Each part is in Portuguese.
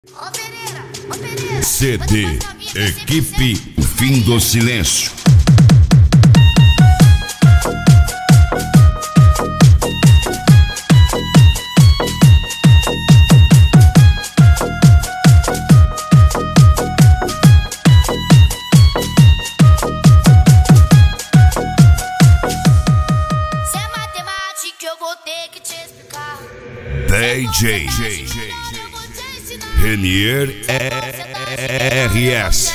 CD Equipe Fim do Silêncio. Se é matemática eu vou ter que te explicar. DJ Renier RS.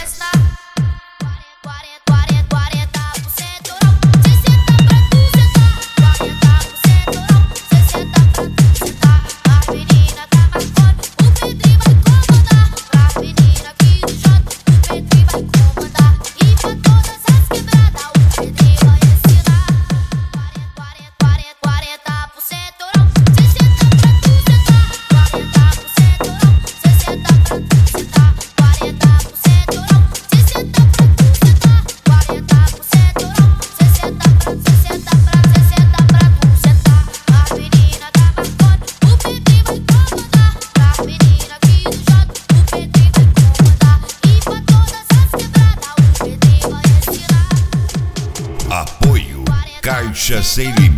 Apoio Caixa Sem Limite.